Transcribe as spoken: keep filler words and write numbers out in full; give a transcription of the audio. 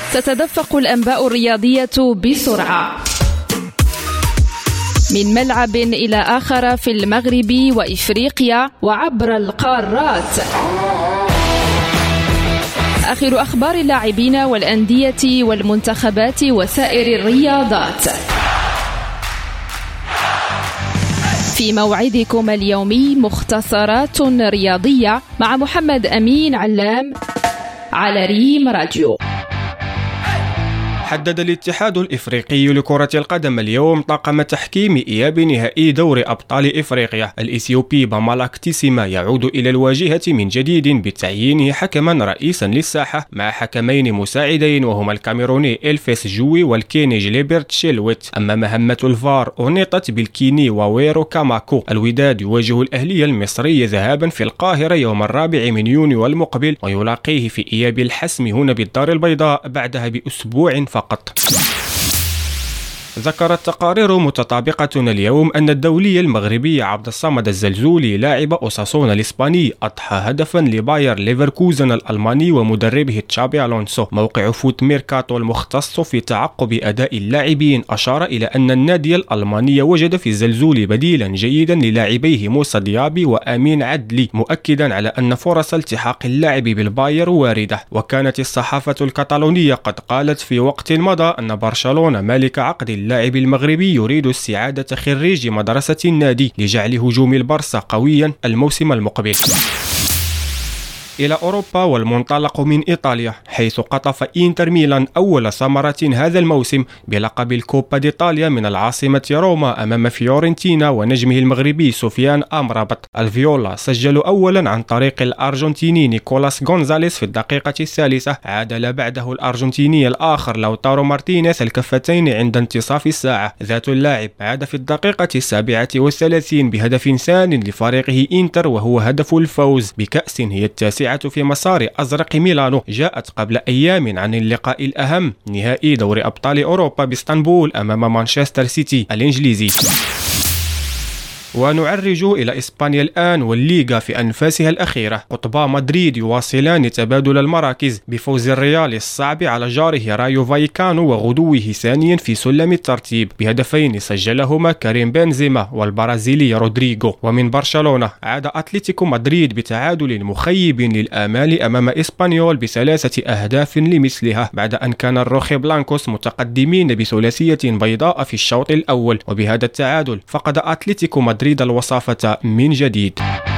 تتدفق الأنباء الرياضية بسرعة من ملعب إلى آخر في المغرب وإفريقيا وعبر القارات. آخر أخبار اللاعبين والأندية والمنتخبات وسائر الرياضات في موعدكم اليومي مختصرات رياضية مع محمد أمين علام على ريم راديو. حدد الاتحاد الإفريقي لكرة القدم اليوم طاقم تحكيم إياب نهائي دوري أبطال إفريقيا. الإثيوبي بامالاك تيسيما يعود إلى الواجهة من جديد بتعيينه حكما رئيسا للساحة مع حكمين مساعدين وهما الكاميروني إلفيس جوي والكيني جليبرت شيلويت. أما مهمة الفار أنيطت بالكيني وويرو كاماكو. الوداد يواجه الأهلي المصري ذهابا في القاهرة يوم الرابع من يونيو المقبل ويلاقيه في إياب الحسم هنا بالدار البيضاء بعدها بأسبوع فقط. ذكرت تقارير متطابقة اليوم أن الدولي المغربي عبد الصمد الزلزولي لاعب أوساسونا الإسباني أضحى هدفا لباير ليفركوزن الألماني ومدربه تشابي ألونسو. موقع فوت ميركاتو المختص في تعقب أداء اللاعبين أشار إلى أن النادي الألماني وجد في الزلزولي بديلا جيدا للاعبيه موسى ديابي وأمين عدلي، مؤكدا على أن فرص التحاق اللاعب بالباير واردة. وكانت الصحافة الكتالونية قد قالت في وقت مضى أن برشلونة مالك عقد اللاعب المغربي يريد استعادة خريج مدرسة النادي لجعل هجوم البارسا قويا الموسم المقبل. إلى أوروبا والمنطلق من إيطاليا، حيث قطف إنتر ميلان أول ثمرة هذا الموسم بلقب الكوبا ديطاليا من العاصمة روما أمام فيورنتينا ونجمه المغربي سفيان أمرابط. الفيولا سجلوا أولا عن طريق الأرجنتيني نيكولاس غونزاليس في الدقيقة الثالثة، عادل بعده الأرجنتيني الآخر لوتارو مارتينيز الكفتين عند انتصاف الساعة. ذات اللاعب عاد في الدقيقة السابعة والثلاثين بهدف ثان لفريقه إنتر وهو هدف الفوز بكأس هي التاسعة في مسار أزرق ميلانو، جاءت قبل أيام عن اللقاء الأهم نهائي دوري أبطال أوروبا باسطنبول أمام مانشستر سيتي الإنجليزي. ونعرج إلى إسبانيا الآن والليغا في أنفاسها الأخيرة. قطبا مدريد يواصلان تبادل المراكز بفوز الريال الصعب على جاره رايو فايكانو وغدوه ثانيا في سلم الترتيب بهدفين سجلهما كريم بنزيما والبرازيلي رودريغو. ومن برشلونة عاد أتلتيكو مدريد بتعادل مخيب للآمال أمام إسبانيول بثلاثة أهداف لمثلها بعد أن كان الروخي بلانكوس متقدمين بثلاثية بيضاء في الشوط الأول. وبهذا التعادل فقد أتلتيكو مدريد الوصافة من جديد.